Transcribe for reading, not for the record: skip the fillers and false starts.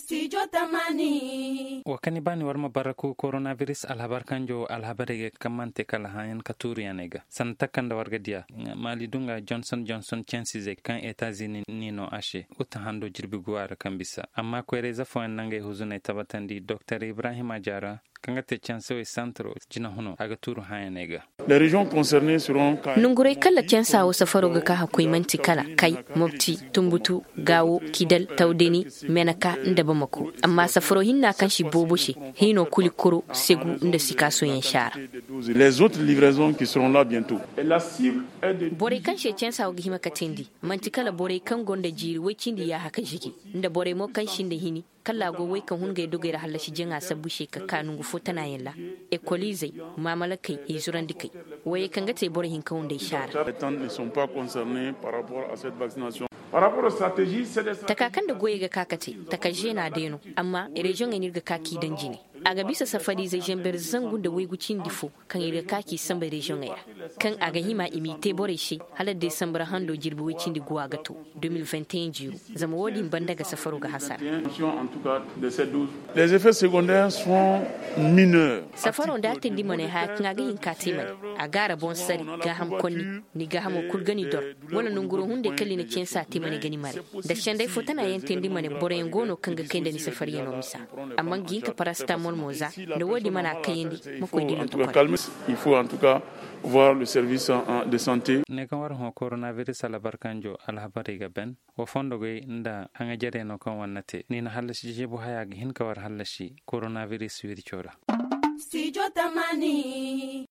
Studio Tamani. Wakani bani warma baraku coronavirus alhabar kanjo alhabarege kamante kala hayan katuriyanega. Santakanda wargadia mali dunga Johnson chances kan Etats-Unis nino ashe utahando jirbi guara kambisa. Amma kwereza fo nange huzune tabatandi Dr. Ibrahim Ajara kangate chancewe centro jina huno agaturu hayanega. Les régions concernées seront Nungure kala chansa o safaro ga ka hakoi manti kala kai mopti tumbutu gawo kidal taudeni menaka ndaba mako amma safaro hinna kan shi boboshe hino kulikoro segu nda sikaso yan shara. Les autres livraisons qui seront là bientôt. Et la cible est de bore kan she chansa o gihima katendi manti kala bore kan gonda jiri wecindi ya haka jiki nda bore mo kan shinde hini kala go wai kan hunga dogera halashi jenga sabushe ka kanungu fotana yalla ekolizai mamalakai izurandikai waye kan gate bore hin kan da shara. Les temps ne sont pas concernés par rapport à cette vaccination. Par rapport aux stratégies, c'est des takakan da goye ga kakate takaje na deno amma region ne ga kaki dan jini aga bisa safari zai jambar zangun da wegucin difo kan ire kaki samba region ya kan aga hima imite bore shi halar December hando jirbi wicin di guwa gato 2021 jiru zama wodin banda ga safaru ga hasar en tout cas de ces 12. Les effets secondaires sont mineurs. safaron da tindi mane ha kan aga yin katima a gara bon sari ga ham konni ni ga hamo kulgani dor wala nunguro hunde kalli na cin sati mane gani mare da shan dai fotana yan tindi mane bore ngono kan ga kenda ni safari ya no misa amma ginka paracetamol moza da wodi mana kayindi mako dilo En tout cas, il faut en tout cas voir le service de santé. Ne kan war ho coronavirus ala barkanjo alhabari ga ben wo fondo go nda hanga jare no kan wannate ni na halashi jebu haya hin ka war halashi coronavirus wiri chora. Studio Tamani.